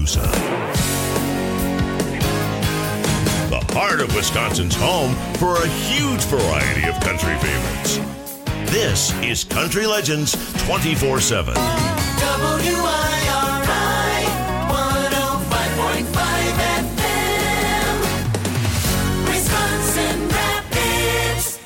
Tuscaloosa. The heart of Wisconsin's home for a huge variety of country favorites. This is Country Legends 24/7. WIRI 105.5 FM, Wisconsin Rapids.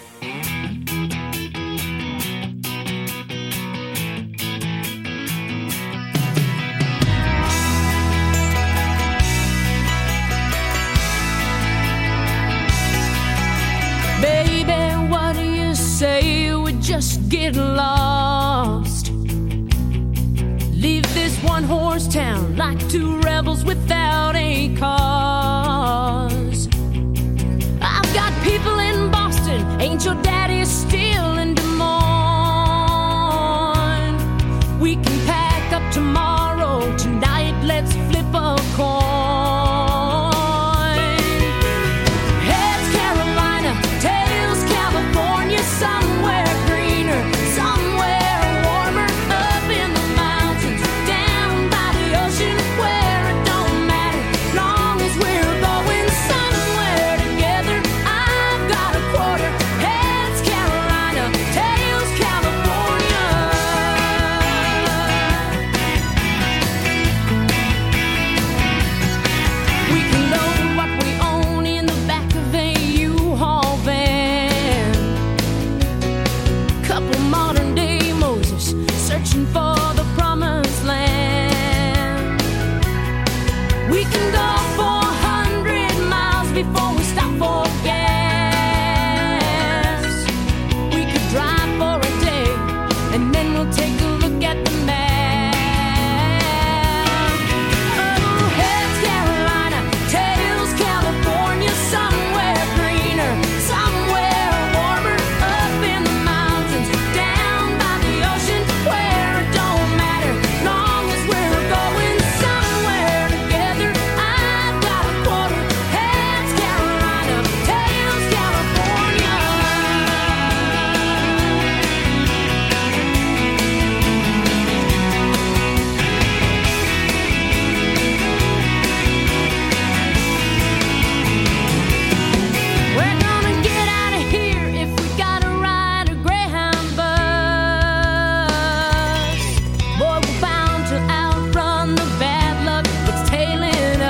Baby, what do you say we just get lost? Leave this one-horse town like two rebels without a cause. I've got people in Boston, ain't your daddy still in Des Moines? We can pack up tomorrow, tonight let's flip a coin. Heads Carolina, tails California, somewhere greener, somewhere warmer, up in the mountains, down by the ocean, where it don't matter, long as we're going somewhere together. I've got a quarter. Heads Carolina, tails California. We can load what we own in the back of a U-Haul van. Couple modern day Moses searching for the promised land. We can go 400 miles before we stop for gas. We could drive for a day and then we'll take a look at the map. Oh, heads Carolina, tails California, somewhere greener, somewhere warmer, up in the mountains, down by the ocean, where it don't matter, long as we're going somewhere together. I've got a quarter. Heads Carolina, tails California. We're gonna get out of here if we gotta ride a Greyhound bus. Boy, we're bound to outrun the bad luck that's tailing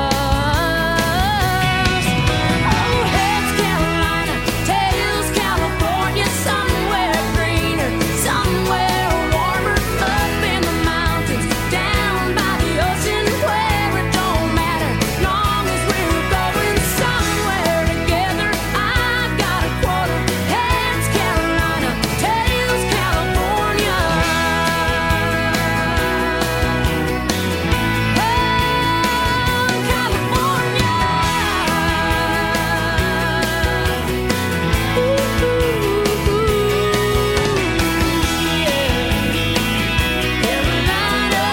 us. Oh, heads Carolina, tails California, somewhere greener, somewhere warmer, up in the mountains, down by the ocean, where it don't matter, long as we're going somewhere together. I've got a quarter. Heads Carolina, tails California. Oh, California. Ooh, yeah. Carolina,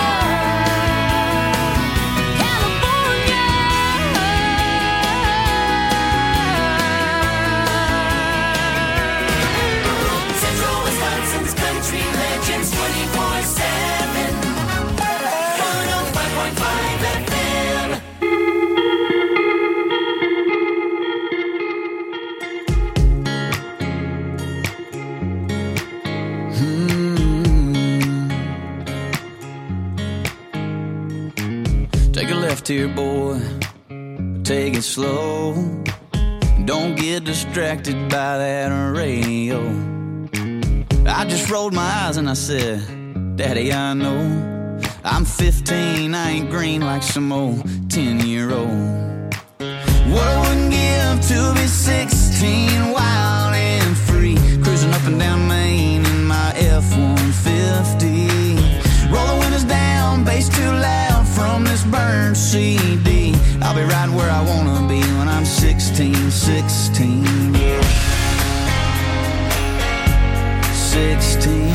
California. Central Wisconsin's Country Legends 24/7, 105.5 FM. Take a left here, boy. Take it slow. Don't get distracted by that radio. I just rolled my eyes and I said, Daddy, I know I'm 15, I ain't green like some old 10-year-old. What I wouldn't give to be 16, wild and free, cruising up and down Main in my F-150. Roll the windows down, bass too loud from this burned CD. I'll be right where I wanna be when I'm 16, 16. 16.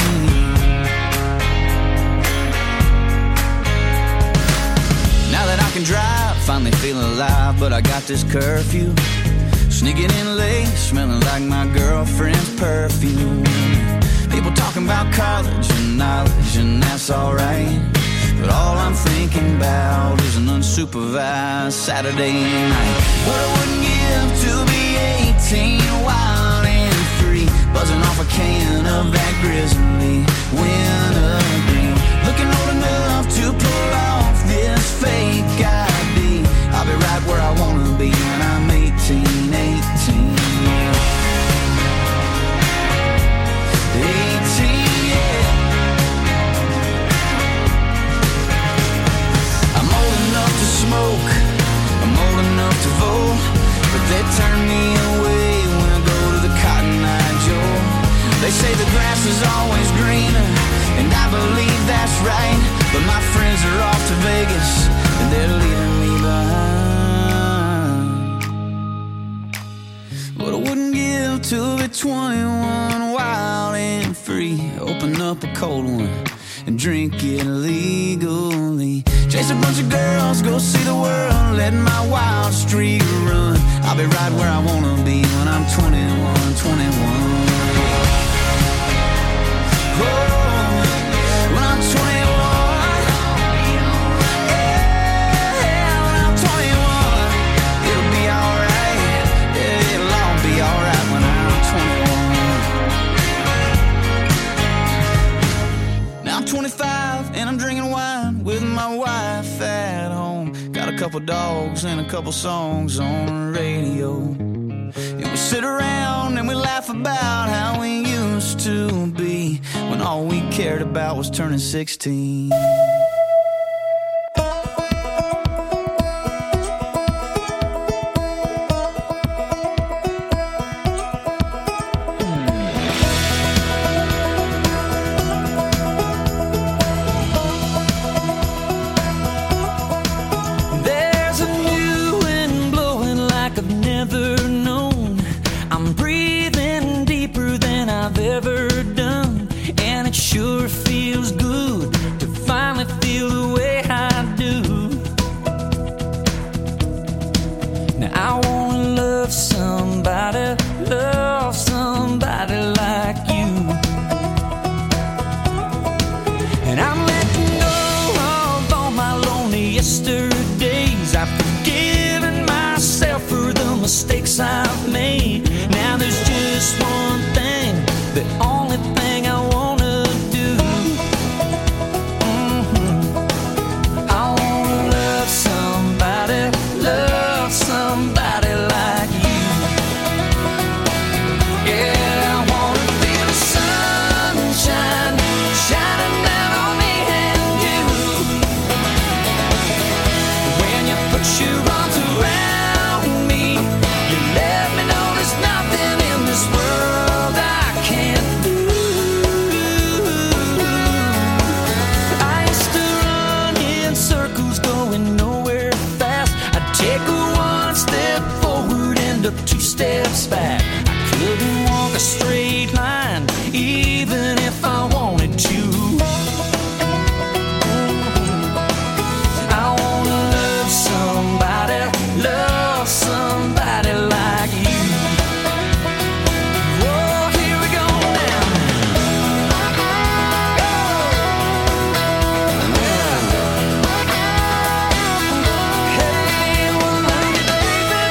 Now that I can drive, finally feeling alive, but I got this curfew. Sneaking in late, smelling like my girlfriend's perfume. People talking about college and knowledge, and that's alright. But all I'm thinking about is an unsupervised Saturday night. What I wouldn't give to be 18, wild and free, buzzing off a can of that grizzly wintergreen. Looking old enough to pull off this fake ID. I'll be right where I wanna be when I'm 18, 18, yeah. 18, yeah. I'm old enough to smoke, I'm old enough to vote, but they turn me away when I go to the Cotton Eye Joe. They say the grass is always greener, and I believe that's right, but my friends are off to Vegas, and they're leaving me behind. What I wouldn't give to be 21, wild and free, open up a cold one and drink it legally. Chase a bunch of girls, go see the world, let my wild streak run. I'll be right where I wanna be when I'm 21, 21. Oh, when I'm 21, yeah, when I'm 21, it'll be alright, yeah, it'll all be alright when I'm 21. Now I'm 25 and I'm drinking wine with my wife at home. Got a couple dogs and a couple songs on the radio. And we sit around and we laugh about how we used to be, when all we cared about was turning 16. There's a new wind blowing like I've never known. I'm breathing deeper than I've ever done, and it sure feels good to finally feel the way I do. Now I wanna love somebody like you. And I'm letting go of all my lonely yesterdays. I've forgiven myself for the mistakes I've made. Now there's just one thing, the only thing I wanna do. I wanna love somebody like you. Yeah, I wanna feel the sunshine shining down on me and you. When you put your arms around me, you let me know there's nothing in this world I can't do. I used to run in circles going nowhere fast. I'd take one step forward, end up two steps back. I couldn't walk a straight line even if I wanted to. I wanna love somebody like you. Whoa, here we go now. Hey, well, love you, baby.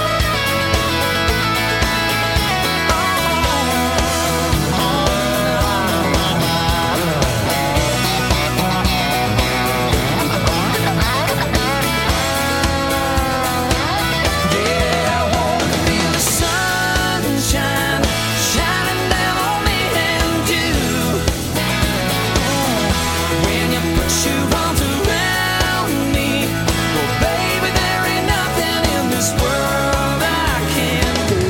Yeah, I wanna feel the sunshine shining down on me and you. When you put your arms around me, well, baby, there ain't nothing in this world I can't do.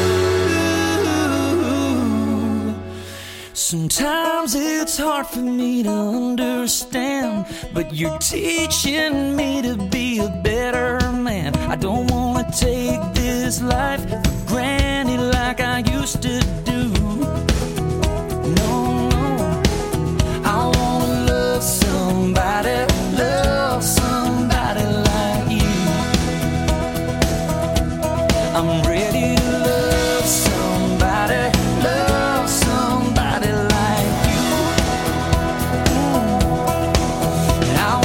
Sometimes it's hard for me to understand, but you're teaching me to be a better man. I don't wanna take this life for granted like I used to do. No, no. I wanna love somebody like you. I'm ready to love somebody like you. And I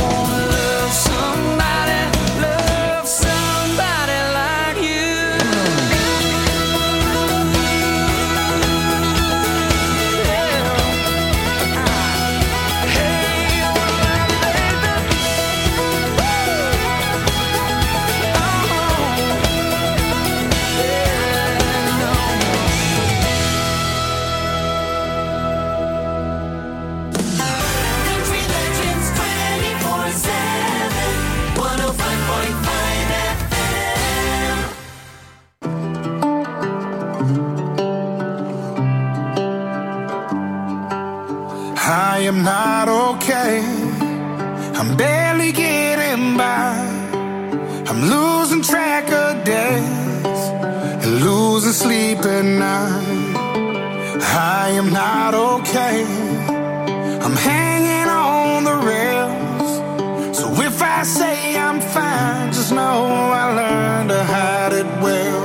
not okay. I'm barely getting by. I'm losing track of days and losing sleep at night. I am not okay. I'm hanging on the rails. So if I say I'm fine, just know I learned to hide it well.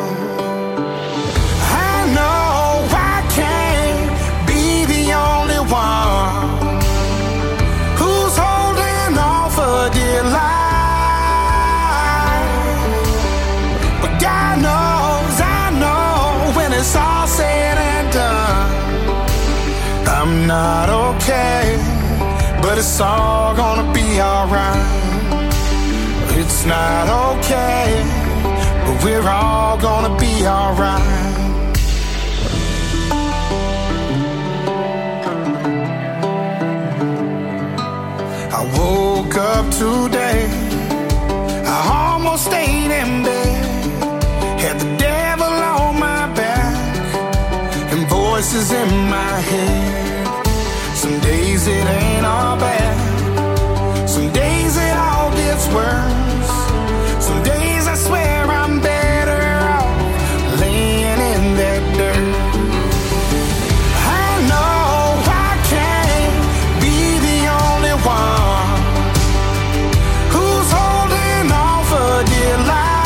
I know I can't be the only one who's holding on for dear life. But God knows, I know when it's all said and done, I'm not okay, but it's all gonna be alright. It's not okay, but we're all gonna be alright. I woke up today, I almost stayed in bed, had the devil on my back and voices in my head. Some days it ain't all bad, some days it all gets worse. Some days I swear I'm better off laying in that dirt. I know I can't be the only one who's holding on for dear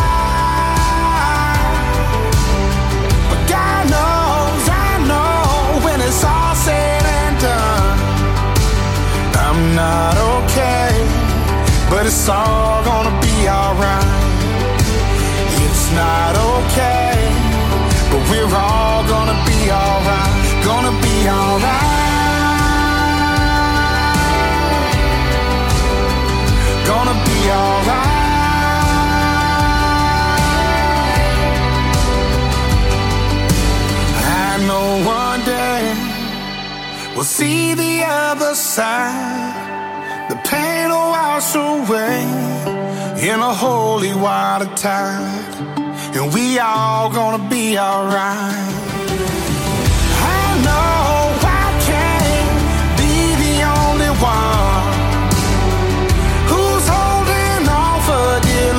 life. But God knows, I know when it's all said and done, I'm not okay, but it's all gonna be alright. It's not okay, but we're all gonna be alright. Gonna be alright. Gonna be alright. I know one day we'll see the other side. The pain will wash away in a holy water tide, and we all gonna be alright. I know I can't be the only one who's holding on for dear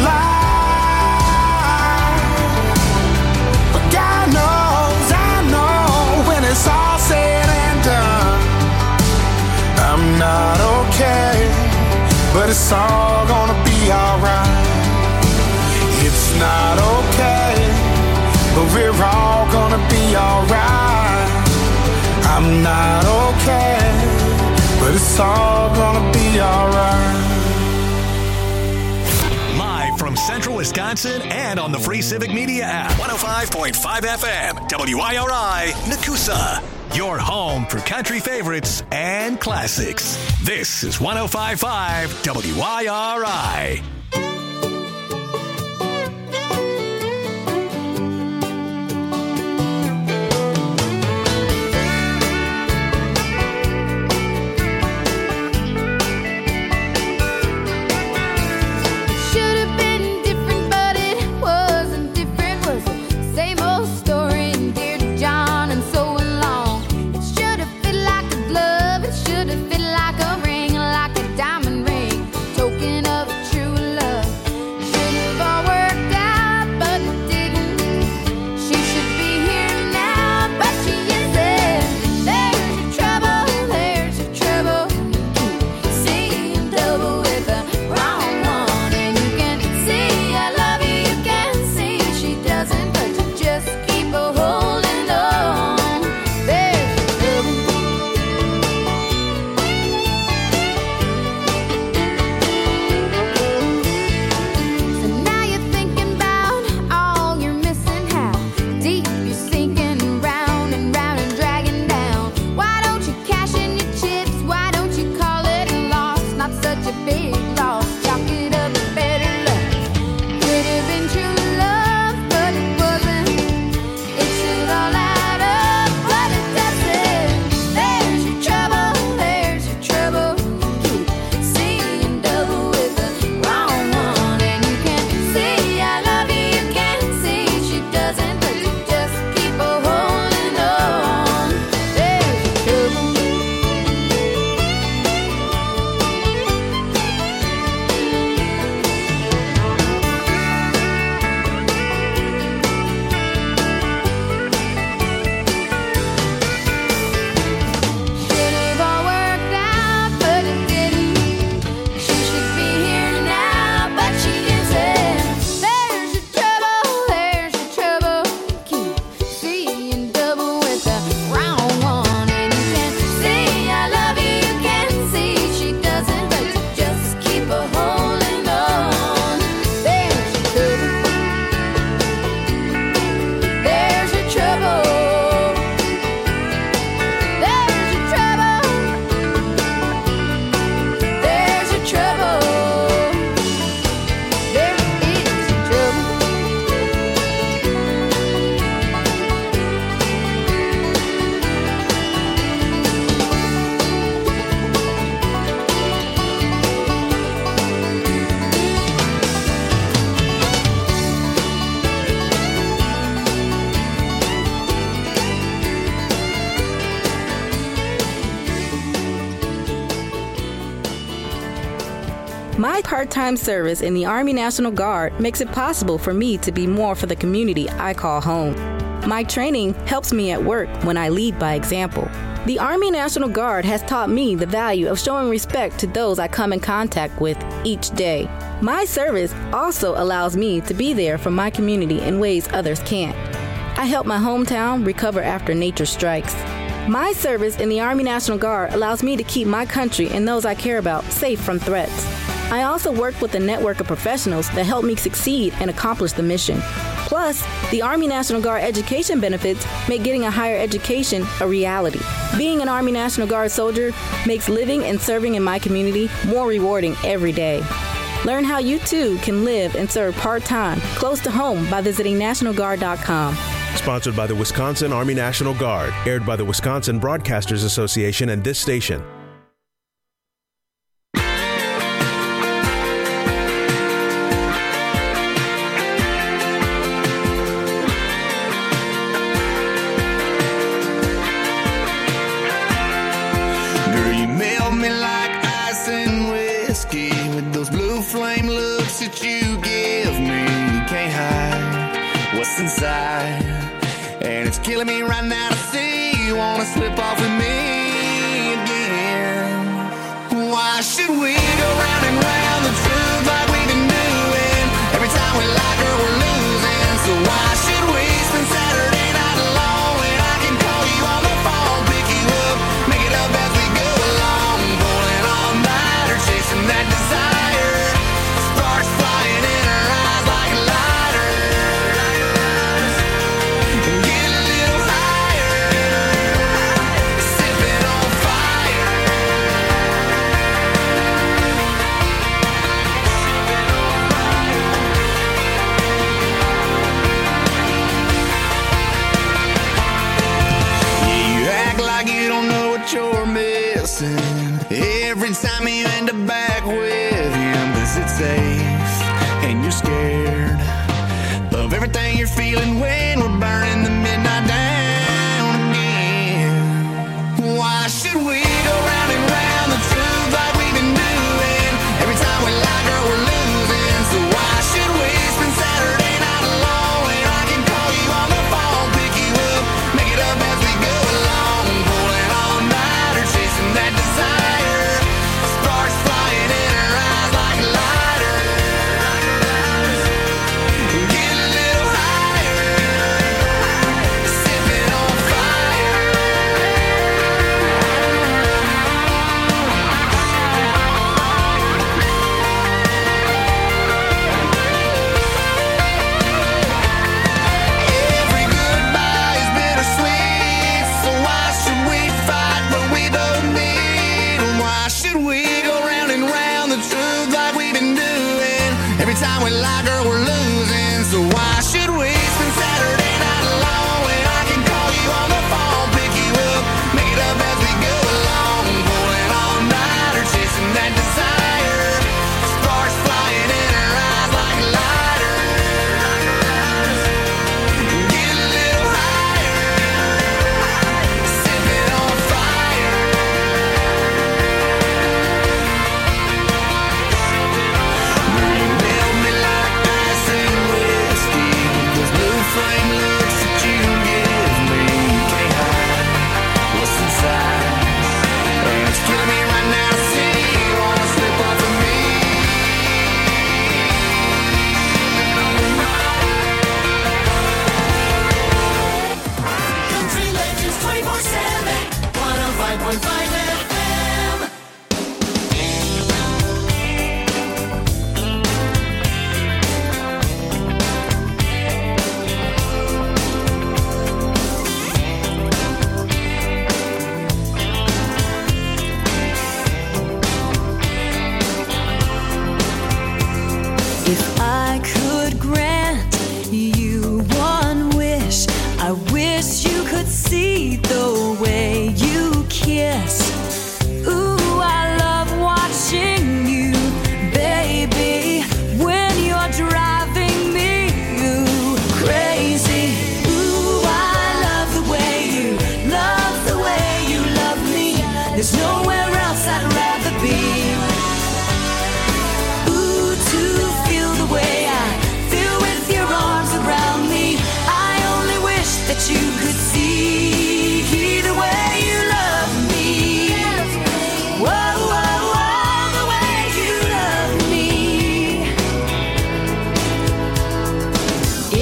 life. But God knows, I know when it's all said and done, I'm not okay, but it's all gonna be alright. It's not okay, but we're all gonna be alright. I'm not okay, but it's all gonna be alright. Live from Central Wisconsin and on the free Civic Media app. 105.5 FM, WIRI, Nakusa. Your home for country favorites and classics. This is 105.5 WIRI. Should've been different, but it wasn't different. Was the same old story, and dear to John, and so along. It should've fit like a glove, it should've fit like a ring, like a diamond ring, token of true My part-time service in the Army National Guard makes it possible for me to be more for the community I call home. My training helps me at work when I lead by example. The Army National Guard has taught me the value of showing respect to those I come in contact with each day. My service also allows me to be there for my community in ways others can't. I help my hometown recover after nature strikes. My service in the Army National Guard allows me to keep my country and those I care about safe from threats. I also work with a network of professionals that help me succeed and accomplish the mission. Plus, the Army National Guard education benefits make getting a higher education a reality. Being an Army National Guard soldier makes living and serving in my community more rewarding every day. Learn how you too can live and serve part-time, close to home by visiting NationalGuard.com. Sponsored by the Wisconsin Army National Guard. Aired by the Wisconsin Broadcasters Association and this station. Girl, you melt me like ice and whiskey with those blue flame looks that you give me. You can't hide what's inside, and it's killing me right now to see you wanna slip off with me again. Why should we go round and round the truth like we've been doing? Every time we like her, we're losing. So why should we spend Saturday night alone when I can call you on the phone, pick you up, make it up as we go along, pulling all nighter, chasing that desire, sparks flying in her eyes like lighters. Get a little higher, sipping on fire. Yeah, you act like you don't know what you're missing every time you end up back with him, 'cause it's safe and you're scared of everything you're feeling when we're burning the midnight down again. Why should we go round and round the truth like we've been doing? Every time we like her, we're losing. So why should we spend Saturday night alone when I can call you on the phone, pick you up, make it up as we go along, pulling all nighter, chasing that desire, sparks flying in her eyes like lighters. Get a little higher,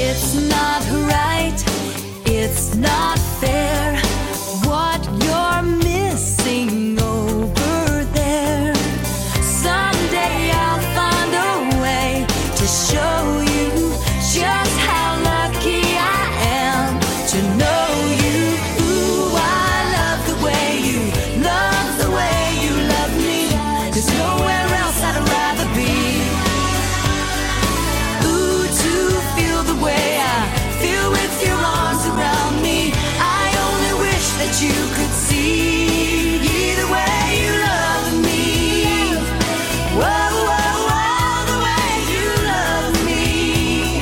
It's not right, it's not fair, what you're missing over there. Someday I'll find a way to show you just how lucky I am to know you. Ooh, I love the way you love me. There's nowhere else I'd rather be. Ooh, to feel the way I feel with your arms around me. I only wish that you could see the way you love me. Whoa, whoa, whoa, the way you love me.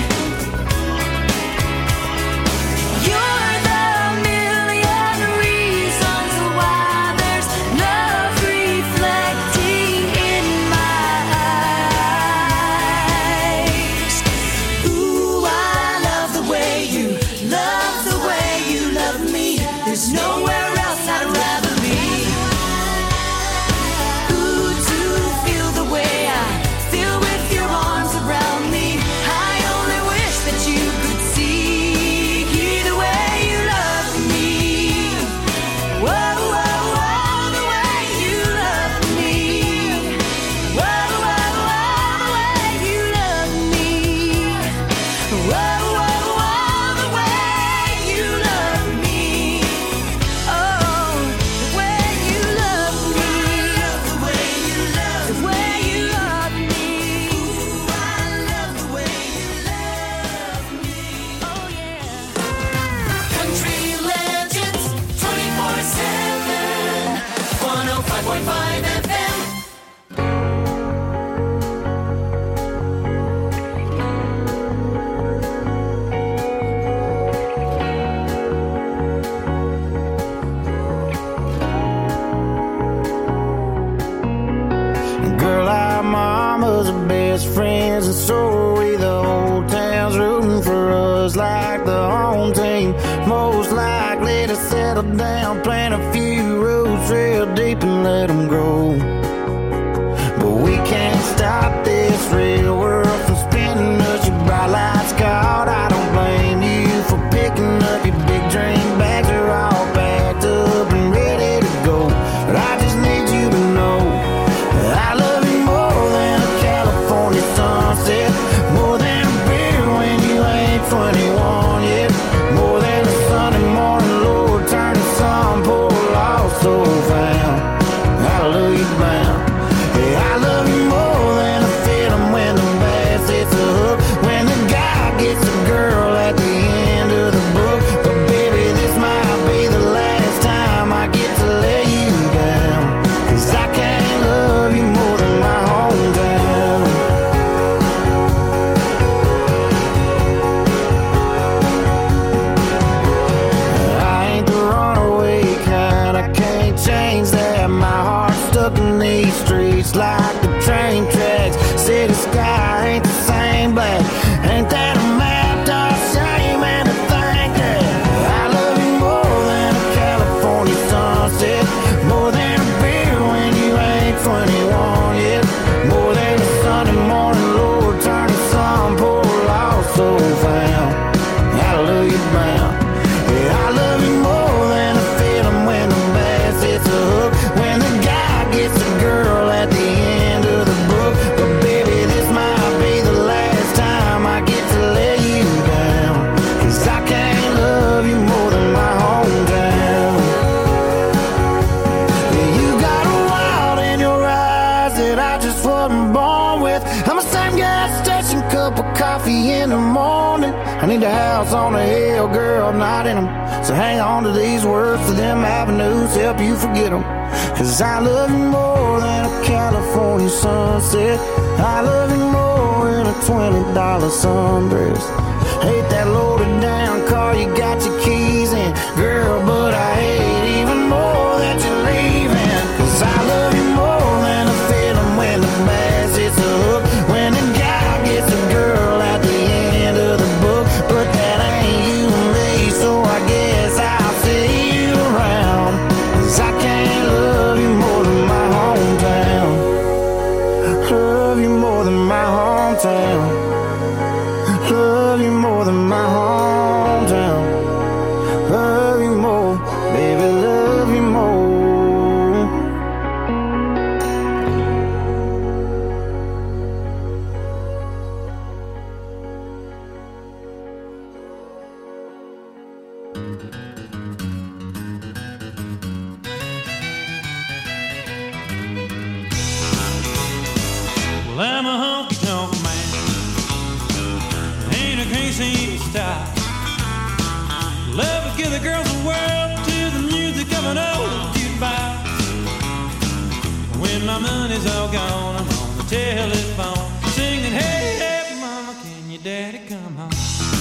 You're the million reasons why there's love reflecting in my eyes. Ooh, I love the way you love me. There's nowhere else I'd rather be. Ooh, to feel the way I feel with your arms around me. I only wish that you could see the way you love me. Whoa, whoa, whoa, the way you love me. Whoa, whoa, whoa, the way you love me. Whoa, whoa, whoa, the way you love me. Oh, the way you love me. The way you love me. The way you love me. Ooh, I love the way you love me. Oh, yeah. Country Legends 24/7. 105.5 FM. Girl, our mamas are best friends, and so are we. The whole town's rooting for us like the home team. Most likely to settle down, plant a few roots real deep and let them grow. But we can't stop this real world from spinning us. Your bright lights caught, I don't blame you for picking up your big dream bags. Are all packed up and ready to go. But I just need you to know I love you more than a California sunset, more than a beer when you ain't 21 yet, more than a Sunday morning, Lord, turn the sun, pour lost so found. I love you bound. Yeah, I love you more than a feeling when the bass hits a hook, when the guy gets a girl at the end of the book. But baby, this might be the last time I get to lay you down, 'cause I can't love you more than my hometown. I ain't the runaway kind, I can't change that. My heart's stuck in these streets like the train tracks. City sky ain't the same black. Ain't that a map, dark shame, and to think that I love you more than a California sunset, more than a beer when you ain't 21 yet, more than a Sunday morning, Lord, turn the sun, pour lost so found. I love you bound. Yeah, I love you more than a feeling when the bass hits a hook, when the guy gets a girl at the end of the book. But baby, this might be the last time I get to lay you down, 'cause I can't love you more than my hometown. Yeah, you got a wild in your eyes that I just wasn't born with. I'm a same gas station, cup of coffee in the morning. I need a house on a hill, girl, not in them. So hang on to these words, to them avenues, help you forget them. 'Cause I love you more than a California sunset. I love you more than a $20 sundress. Hate that loaded down car you got your keys in, girl, but I hate even more that you're leaving. 'Cause I love you more than a feeling when the bass hits a hook, when the guy gets a girl at the end of the book. But that ain't you and me, so I guess I'll see you around. 'Cause I can't love you more than my hometown. Love you more than my hometown. Love you more than my hometown. Love you more, baby, love you more. Well, I'm a honky-tonk man, ain't I can't seem to stop. Love to give the girls the world to the music of an old jukebox. When my money's all gone, I'm on the telephone singing, hey, hey, mama, can your daddy come home?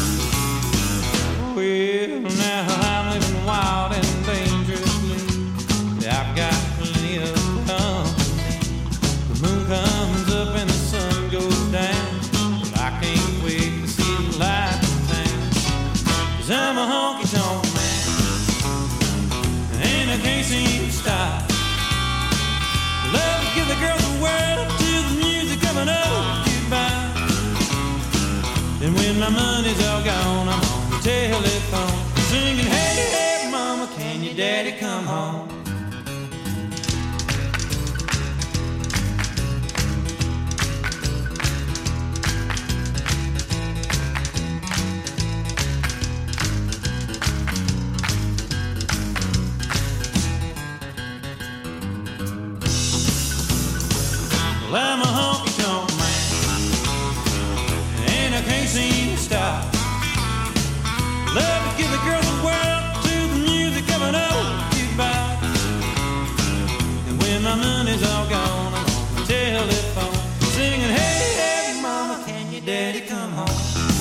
Well, now I'm living wild and dangerously. I've got plenty of company. The moon comes up and the sun goes down, but I can't wait to see the light in town. 'Cause I'm a honky-tonk man, and I can't seem to stop. Love to give the girls the world to the music of an old jukebox. And when my money's all gone, I'm on the telephone singing, hey, hey, mama, can your daddy come home? Well, I'm a honky-tonk man, and I can't seem to stop. Love to give the girls the world to the music of an old jukebox. And when my money's all gone, I'm on the telephone singing, hey, hey, mama, can your daddy come home?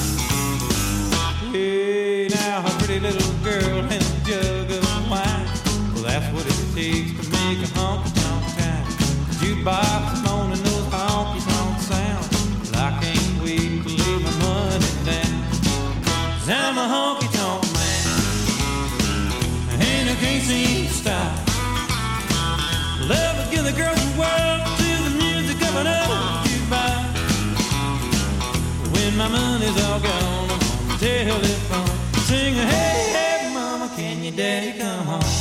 Hey, now a pretty little girl and a jug of wine, well, that's what it takes to make a honky-tonk town. Jukebox moaning those honky-tonk sounds, but I can't wait to lay my money down. 'Cause I'm a honky-tonk man, and I can't seem to stop. Love to give the girls the world to the music of an old jukebox. When my money's all gone, I'm on the telephone singing, hey, hey, mama, can your daddy come home?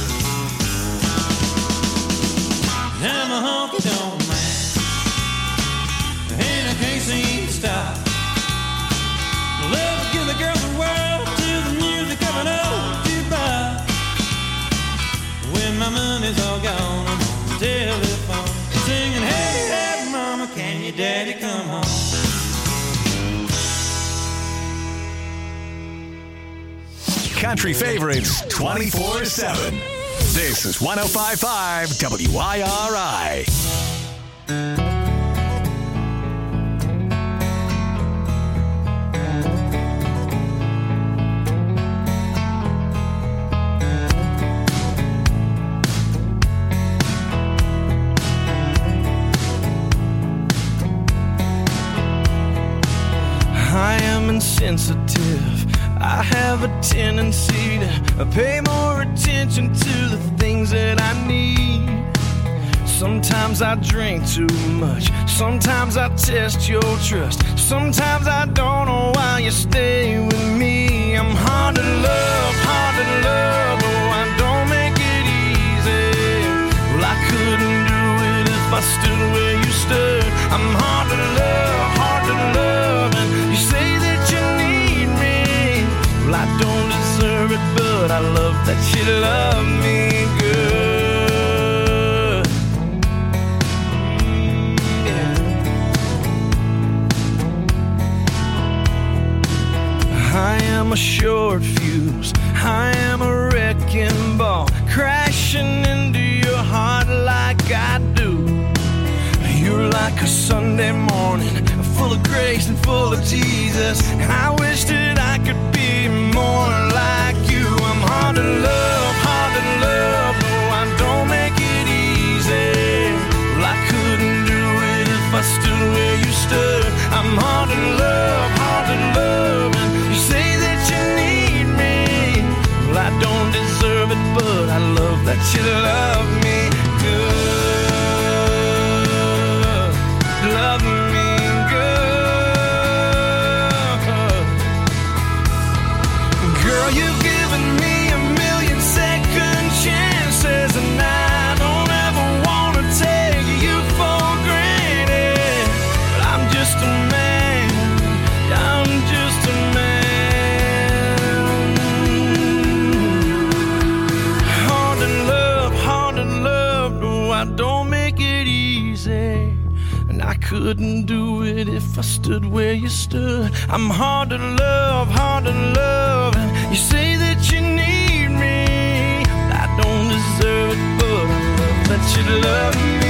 I'm a honky-tonk man, and I can't seem to stop. Love to give the girls the world to the music of an old jukebox. When my money's all gone, I'm on the telephone singing, hey, hey, mama, can your daddy come home? Country favorites 24/7. This is 105.5 WIRI. I am insensitive. I have a tendency to pay more attention to the things that I need. Sometimes I drink too much. Sometimes I test your trust. Sometimes I don't know why you stay with me. I'm hard to love, oh, I don't make it easy. Well, I couldn't do it if I stood where you stood. I'm hard to love, and you say that you need me. Well, I don't deserve it, but I love that you love me good. I am a short fuse, I am a wrecking ball, crashing into your heart like I do. You're like a Sunday morning, full of grace and full of Jesus. I wish that I could be more like you. I'm hard to love, no, I don't make it easy. Well, I couldn't do it if I stood where you stood. I'm hard to love, and you say that you need me. Well, I don't deserve it, but I love that you love me good. Love me good. Girl, you've given me a million second chances, and I don't ever want to take you for granted. But I'm just a man, I'm just a man. Hard to love, no, I don't make it easy. And I couldn't do it if I stood where you stood. I'm hard to love, and you say that you need me. I don't deserve it, but I love that you love me.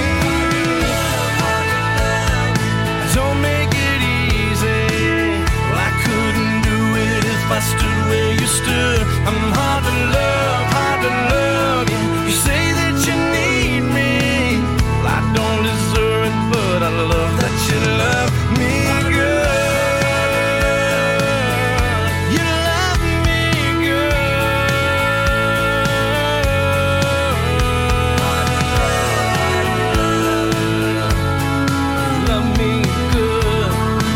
Don't make it easy. Well, I couldn't do it if I stood where you stood. I'm hard to love, yeah. You say that you need me. Well, I don't deserve it, but I love that you love me, girl. You love me, girl. Love me good.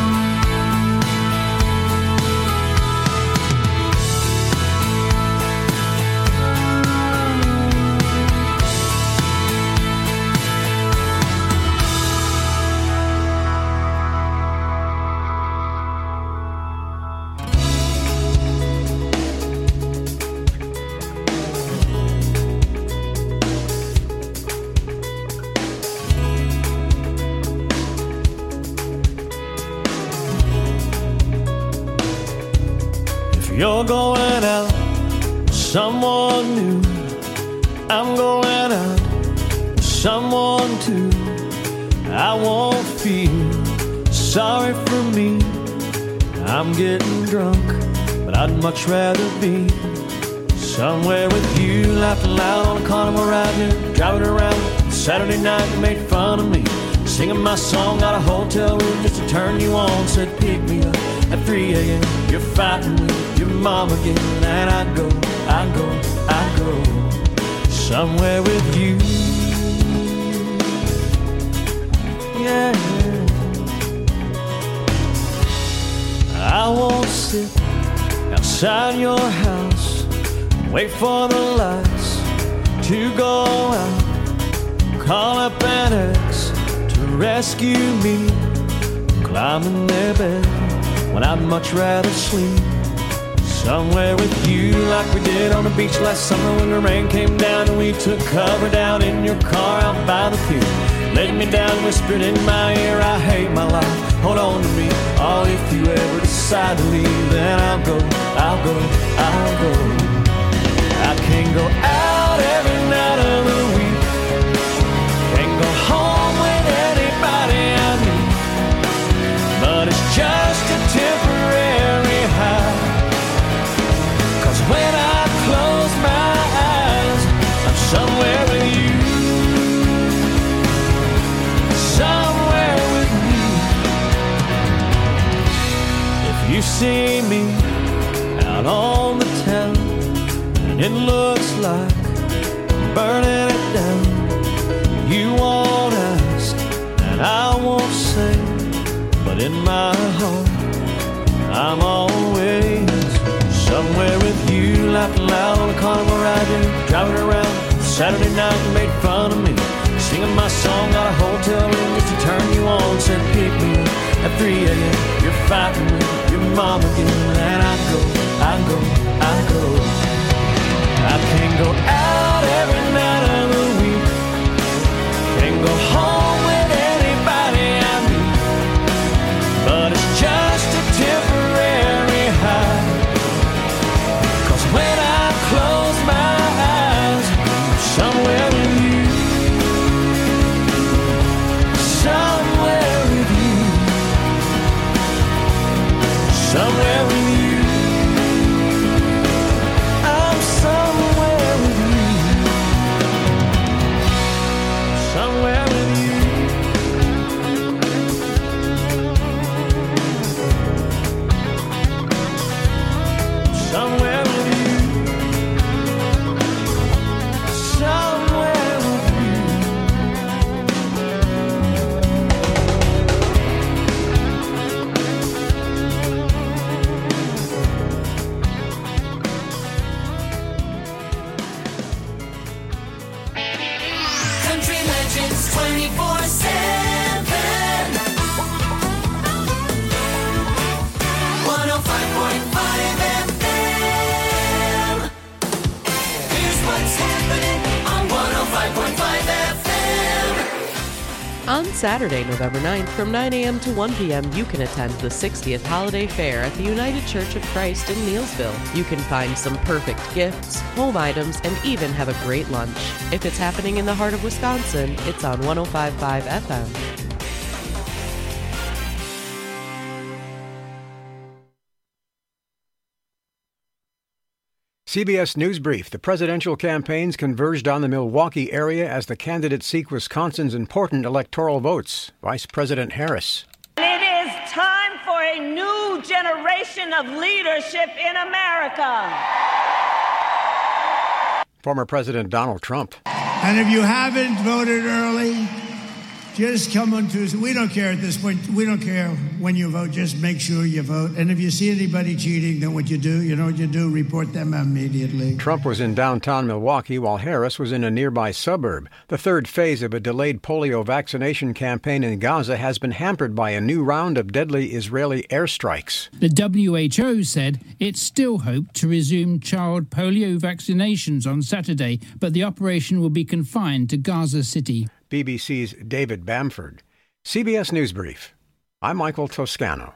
You're going out with someone new. I'm going out with someone too. I won't feel sorry for me. I'm getting drunk, but I'd much rather be somewhere with you, laughing loud on a carnival ride here, driving around Saturday night. You made fun of me, singing my song out of hotel room just to turn you on. Said pick me up at 3 a.m. You're fighting with your mom again, and I go somewhere with you. Yeah, I won't sit outside your house, wait for the lights to go out, call up an ex to rescue me, climb in their bed when I'd much rather sleep somewhere with you, like we did on the beach last summer when the rain came down and we took cover down in your car out by the pier. Laid me down, whispered in my ear, I hate my life, hold on to me. Oh, if you ever decide to leave, then I'll go. I can't go out every night of the week, can't go home with anybody I meet, but it's just a temporary high. Cause when I close my eyes, I'm somewhere with you, somewhere with me. If you see me out on the town and it looks like I'm burning it down, you won't ask and I won't say, but in my heart I'm always somewhere with you, laughing loud on a carnival ride, driving around Saturday night. You made fun of me, singing my song out of hotel room just to turn you on. Said pick me up at 3 a.m. You're fighting with your mom again, and I go. I can't go out every night of the week, can't go home with anybody I meet, but it's just a temporary high. Cause when I close my eyes, I'm somewhere with you, somewhere with you, somewhere with you. On Saturday, November 9th, from 9 a.m. to 1 p.m., you can attend the 60th Holiday Fair at the United Church of Christ in Neelsville. You can find some perfect gifts, home items, and even have a great lunch. If it's happening in the heart of Wisconsin, it's on 105.5 FM. CBS News Brief. The presidential campaigns converged on the Milwaukee area as the candidates seek Wisconsin's important electoral votes. Vice President Harris. It is time for a new generation of leadership in America. Former President Donald Trump. And if you haven't voted early, just come on Tuesday. We don't care at this point. We don't care when you vote. Just make sure you vote. And if you see anybody cheating, then what you do, you know what you do? Report them immediately. Trump was in downtown Milwaukee while Harris was in a nearby suburb. The third phase of a delayed polio vaccination campaign in Gaza has been hampered by a new round of deadly Israeli airstrikes. The WHO said it still hoped to resume child polio vaccinations on Saturday, but the operation will be confined to Gaza City. BBC's David Bamford. CBS News Brief. I'm Michael Toscano.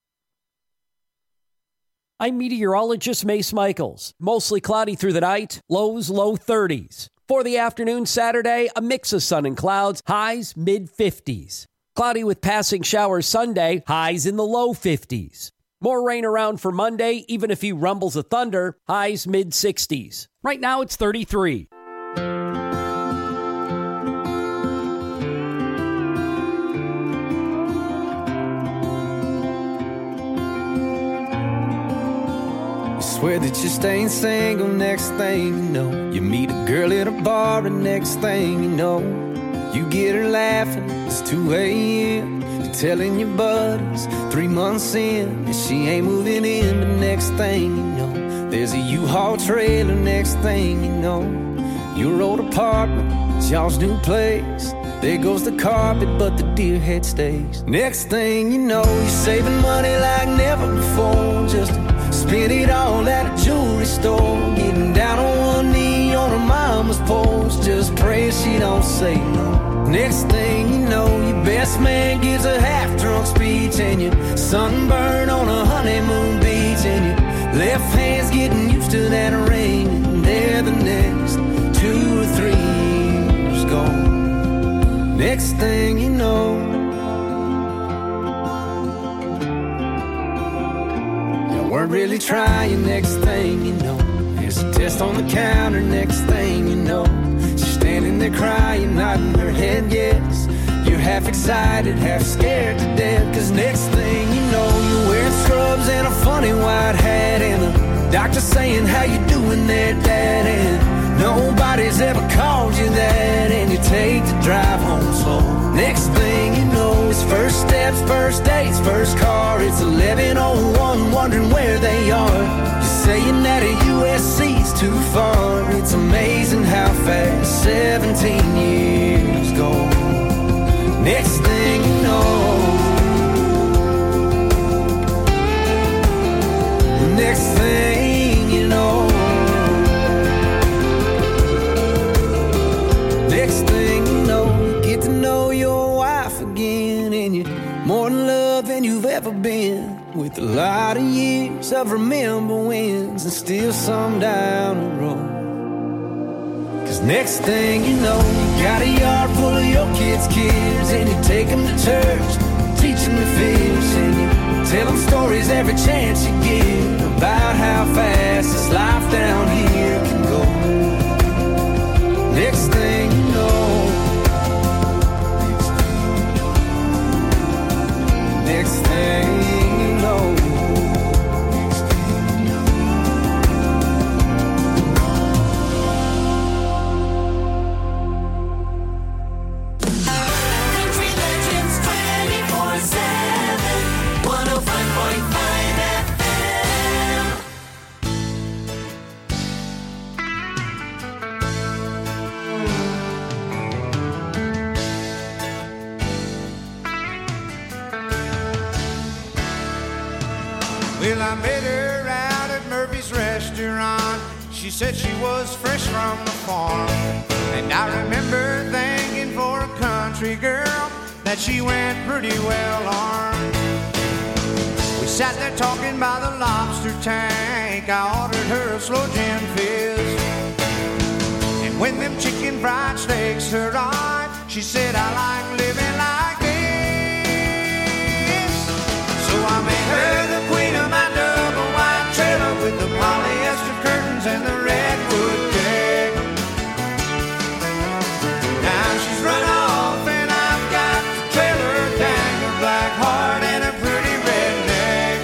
I'm meteorologist Mace Michaels. Mostly cloudy through the night, lows low 30s. For the afternoon Saturday, a mix of sun and clouds, highs mid-50s. Cloudy with passing showers Sunday, highs in the low 50s. More rain around for Monday, even a few rumbles of thunder, highs mid-60s. Right now it's 33. Swear that you're staying single, next thing you know, you meet a girl at a bar, and next thing you know, you get her laughing, it's 2 a.m. You're telling your buddies 3 months in, and she ain't moving in, but next thing you know, there's a U-Haul trailer, next thing you know, your old apartment, it's y'all's new place. There goes the carpet, but the deer head stays. Next thing you know, you're saving money like never before, just spend it all at a jewelry store, getting down on one knee on her mama's porch, just pray she don't say no. Next thing you know, your best man gives a half-drunk speech, and you're sunburned on a honeymoon beach, and your left hand's getting used to that ring, and there the next 2 or 3 years gone. Next thing you know, weren't really trying, next thing you know, there's a test on the counter, next thing you know, she's standing there crying, nodding her head yes, you're half excited, half scared to death, cause next thing you know, you're wearing scrubs and a funny white hat, and the doctor saying, how you doing there, Dad, and nobody's ever called you that, and you take the drive home slow. Next thing you know, it's first steps, first dates, first car. It's 11:01, wondering where they are. You're saying that a USC's too far. It's amazing how fast 17 years go. Next thing you know, next thing you know, next thing you know, get to know your wife again, and you're more in love than you've ever been, with a lot of years of remember wins and still some down the road. Cause next thing you know, you got a yard full of your kids' kids, and you take them to church, teach them to fish, and you tell them stories every chance you get about how fast this life down here can go. Next thing you know, next thing you know, Country Legends 24/7, 105.5 FM. Well, I met her out at Murphy's restaurant. She said she was fresh from the farm, and I remember thinking, for a country girl, that she went pretty well armed. We sat there talking by the lobster tank. I ordered her a slow gin fizz. And when them chicken fried steaks arrived, she said, I like living like this. So I made her the queen of my double wide trailer with the polyester curtains and the redwood deck. Now she's run off and I've got the trailer dang, her black heart and a pretty redneck.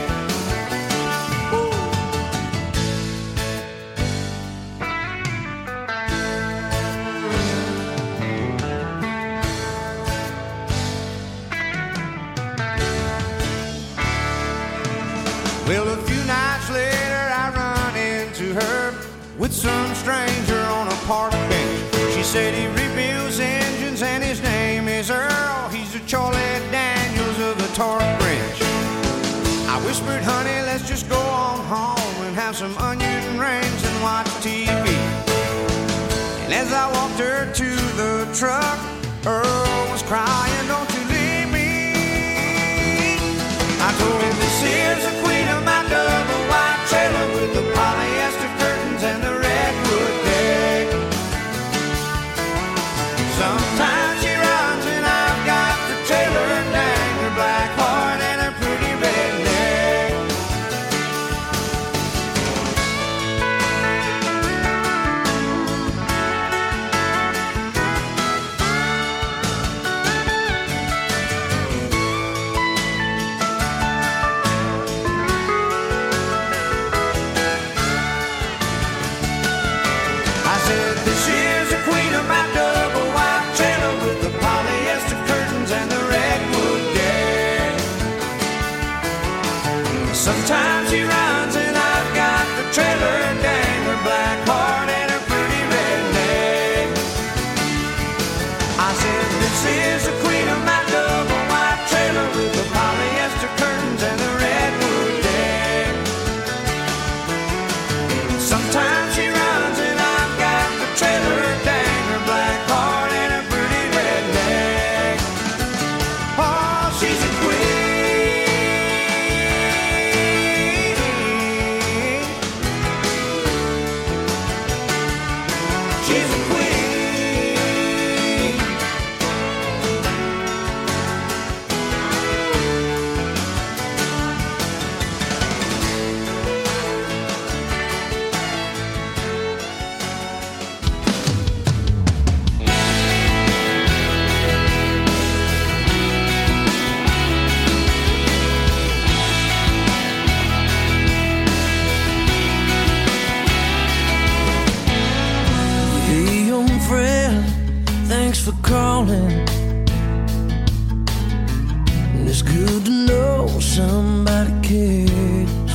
Well, a few nights later I run into her with some stranger on a park bench. She said he rebuilds engines and his name is Earl. He's a Charlie Daniels of a torque wrench. I whispered, honey, let's just go on home and have some onion rings and watch TV. And as I walked her to the truck, Earl was crying, don't you leave me. I told him, this here's the queen of my double wide trailer with the polyester curtains and the redwood deck. Sometimes she runs and I've got the trailer dang, her black heart and her pretty redneck. I said, this is the queen of my double wide trailer with the polyester curtains and the redwood deck. Sometimes she runs and I've got the trailer dang, her black heart and her pretty redneck. I said, this is the queen of my double wide trailer with the polyester curtains and the redwood deck. Sometimes she runs and I've got the trailer dang, her black heart and her pretty redneck. Oh, she's a queen. She's a queen. Hey, young friend, thanks for calling. It's good to know somebody cares.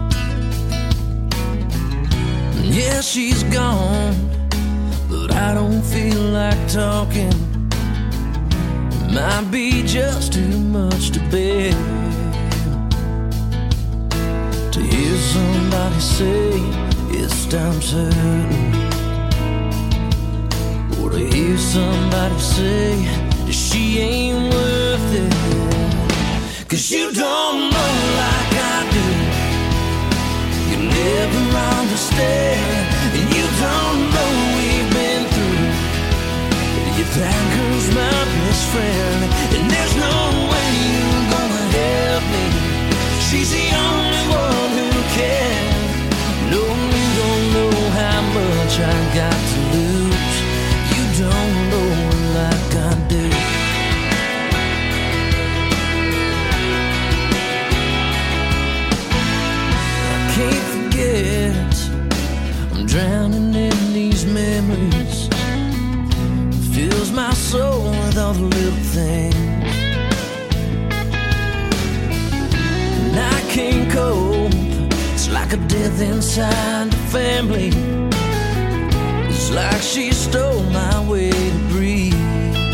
Yeah, she's gone, but I don't feel like talking. It might be just too much to bear. To hear somebody say it's time certain, or to hear somebody say that she ain't worth it. 'Cause you don't know like I do. You never understand, and you don't know we've been through. You think who's my best friend, and there's no way you're gonna help me. She's the only one who can. No, you don't know how much I got to lose. You don't know like I do. I can't forget, I'm drowning in these memories. It fills my soul with all the little things. And I can't cope, it's like a death inside the family. It's like she stole my way to breathe.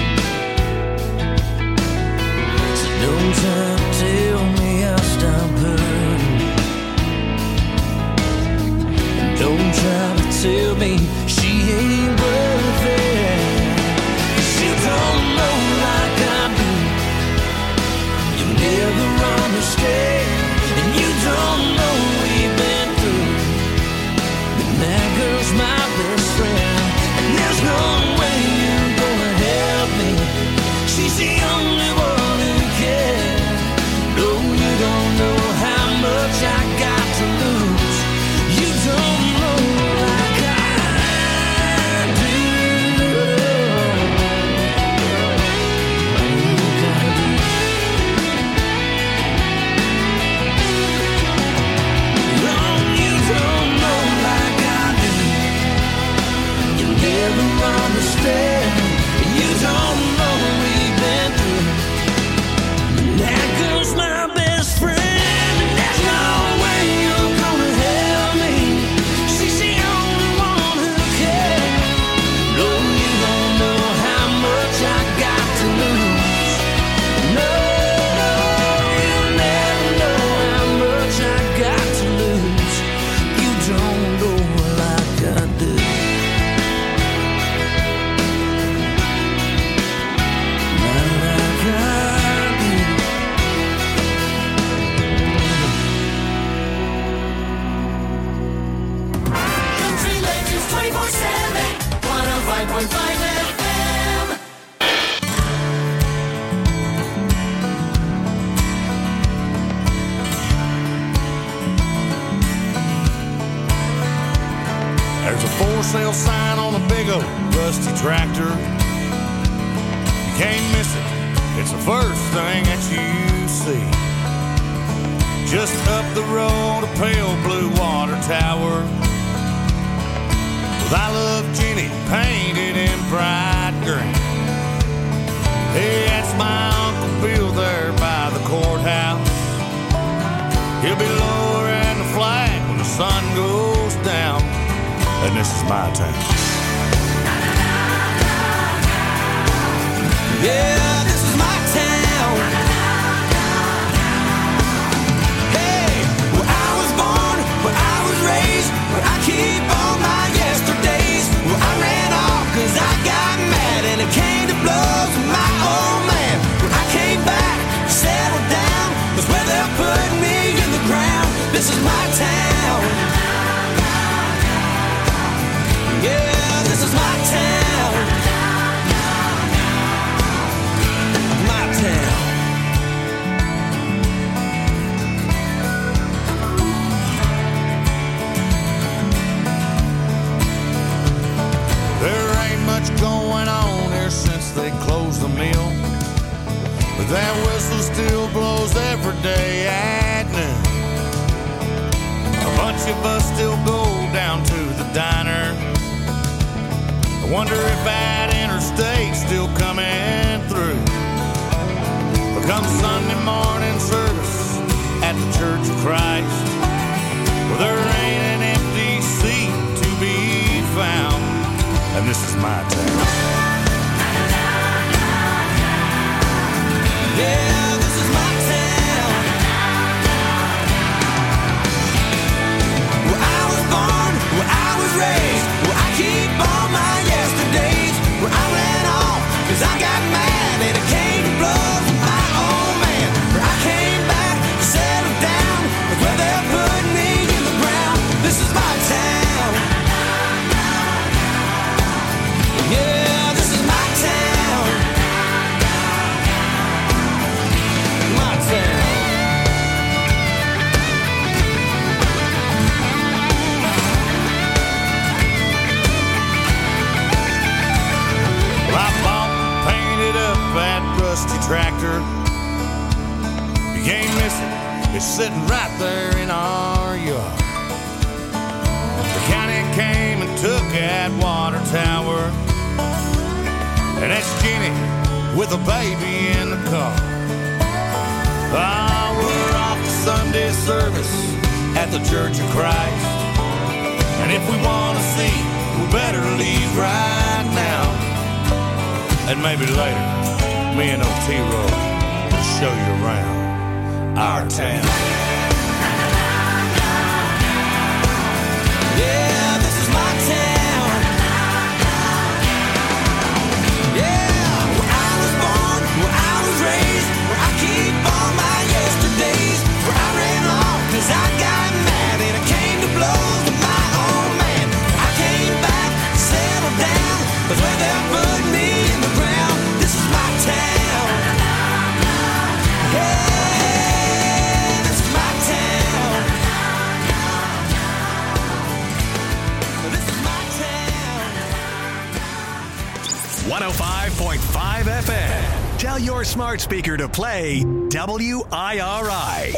So don't try to tell me I'll stop hurting. And don't try to tell me she ain't worth it. 'Cause you don't know like I do. FM. There's a for sale sign on a big old rusty tractor. You can't miss it. It's the first thing that you see. Just up the road, a pale blue water tower with I Love Jenny painted in bright green. Hey, that's my Uncle Bill there by the courthouse. He'll be lowering the flag when the sun goes down. And this is my town. Yeah, this is my town. Hey, where I was born, where I was raised, where I keep all my yesterdays. Where I ran off cause I got mad and it came to blows with my old man. Where I came back, settled down, that's where they're putting me in the ground. This is my town. Yeah, this is my town. My town. There ain't much going on here since they closed the mill, but that whistle still blows every day at noon. A bunch of us still go down to the diner. I wonder if that interstate's still coming through. But come Sunday morning service at the Church of Christ, well, there ain't an empty seat to be found. And this is my town. Yeah, this is my town. Where I was born, where I was raised, where I keep all my yesterdays. Where I ran off cause I got mad and it came to blows with my old man. Where I came back, settled down, that's where they're putting me in the ground. This is my town. Yeah, this is my town. My town. Well, I bought and painted up that rusty tractor. You can't miss it. It's sitting right there in our yard. The county came and took that water tower. And that's Jenny with a baby in the car. Ah, we're off to Sunday service at the Church of Christ. And if we want to see, we better leave right now. And maybe later, me and Otero will show you around our town. Yeah, this is my town. Yeah, where I was born, where I was raised, where I keep all my yesterdays. Where I ran off cause I got mad and it came to blows with my old man. I came back, settled down, that's where they're putting me in the ground. This is my town. Yeah, this is my town. This is my town. 105.5 FM. Tell your smart speaker to play WIRI.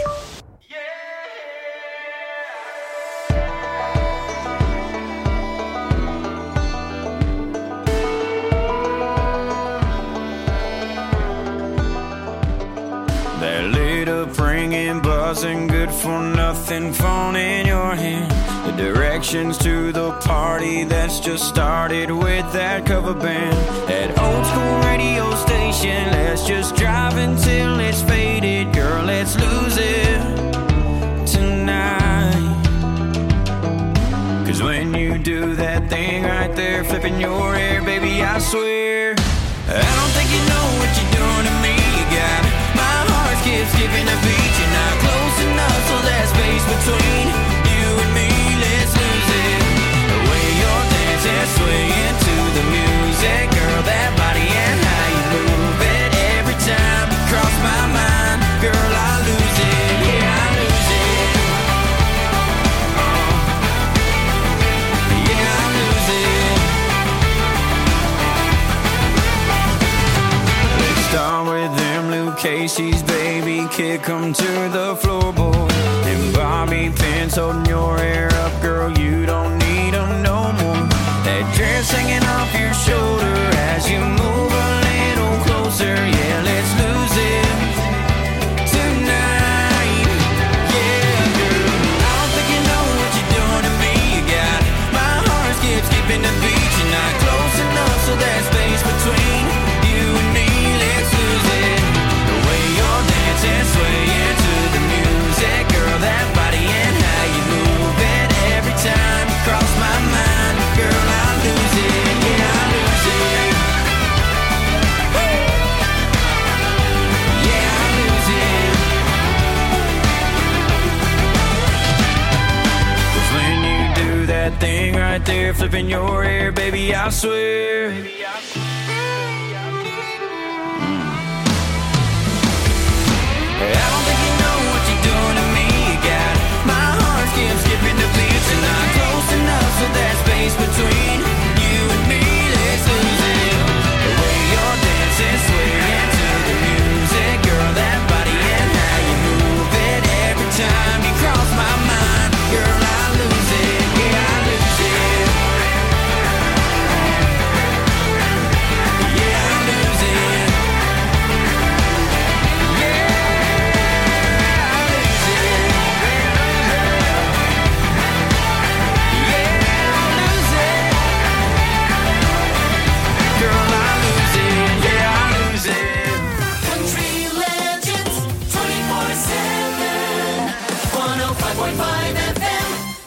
That lit up ringing, buzzing, good for nothing phone in your hand. The directions to the party that's just started with that cover band. That old school radio station, let's just drive until it's faded. Girl, let's lose it tonight. Cause when you do that thing right there, flipping your hair, baby, I swear I don't think you know what you're doing to me. You got me. My heart skips skipping a beat. You're not close enough, so that space between you and me, let's lose it. The way you're dancing, swaying to the music. Macy's baby kid come to the floorboard. And Bobby pins holding your hair up, girl, you don't need them no more. That dress hanging off your shoulder as you move a little closer. Yeah, let's lose it tonight. Yeah, girl, I don't think you know what you're doing to me. You got my heart skipping the beat. You're not close enough, so there's space between you and me. Let's lose it. The way you're dancing, swaying to the music, girl, that body and how you move it. Every time you cross my mind, girl, I lose it. Yeah, I lose it. Woo! Yeah, I lose it. 'Cause when you do that thing right there, flipping your hair, baby, I swear. I don't think you know what you're doing to me. You got my heart skipping the beats. And not close enough, so there's space between you and me. Let's lose it. The way you're dancing, swaying to the music, girl, that body and how you move it. Every time you cross my mind, girl, I lose it. Yeah, I lose it. Yeah, I lose it. Country Legends 24/7 105.5 FM.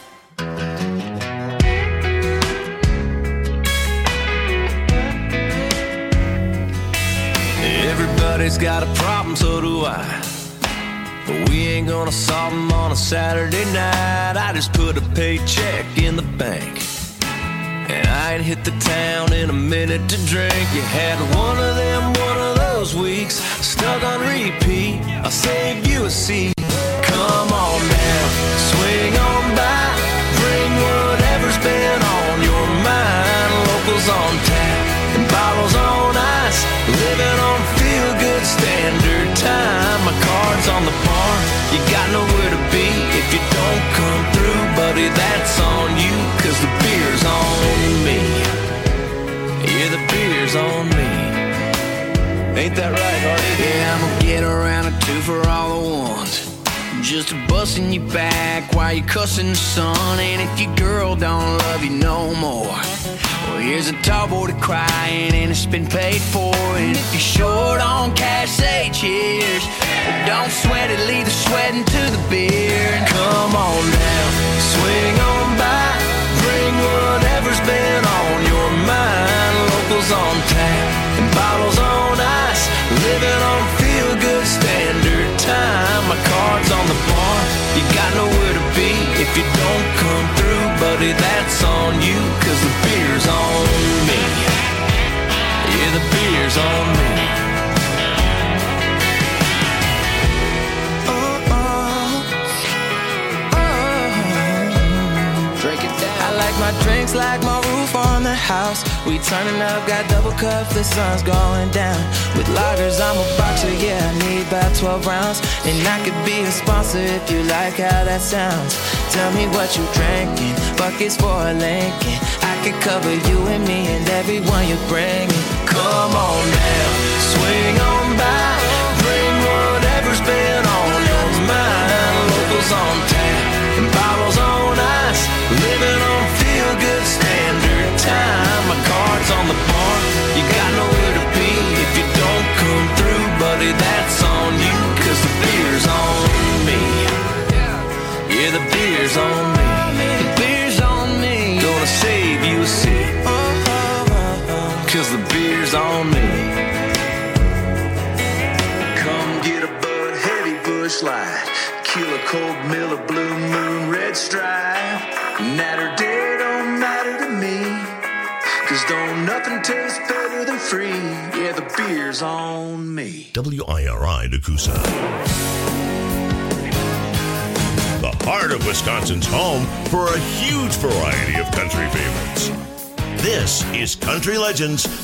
Everybody's got a problem, so do I. But we ain't gonna solve them on a Saturday night. I just put a paycheck in the bank, and I ain't hit the town in a minute to drink. You had one of those weeks, stuck on repeat. I'll save you a seat. Come on down, swing on by, bring whatever's been on your mind. Locals on tap and bottles on ice, living on feel-good standard time. My card's on the bar, you got nowhere to be. If you don't come through, buddy, that's on you, 'cause the beer's on me. Yeah, the beer's on me. Ain't that right, Hardy? Yeah, I'm gonna get around a two for all the ones, just busting you back while you cussing the sun. And if your girl don't love you no more, well, here's a tall boy to crying and it's been paid for. And if you're short on cash, say cheers. But don't sweat it, leave the sweating to the beer. And come on down, swing on by, bring whatever's been on your mind. Locals on tap and bottles on ice, living on feel-good standard time. My card's on the bar, you got nowhere to be. If you don't come through, buddy, that's on you, 'cause the beer's on me. Yeah, the beer's on me. Drink it down. I like my drinks like my roof on the house. We turning up, got double cups, the sun's going down. With lagers, I'm a boxer, yeah, I need about 12 rounds. And I could be a sponsor if you like how that sounds. Tell me what you drinking, buckets for a Lincoln. I could cover you and me and everyone you bring. Come on now, swing on by, bring whatever's been on your mind. Locals on tap and bottles on ice, living on feel-good standard time. My card's on the bar, you got nowhere to be. If you don't come through, buddy, that's on you, 'cause the beer's on me. Yeah, the beer's on me. The beer's on me. Gonna save you a seat, 'cause the beer's on me. Come get a Bud Heavy Bush Light, Killer Cold Miller Blue Moon Red Stripe. Night or day don't matter to me, 'cause don't nothing taste better than free. Yeah, the beer's on me. WIRI Nakusa. The heart of Wisconsin's home for a huge variety of country favorites. This is Country Legends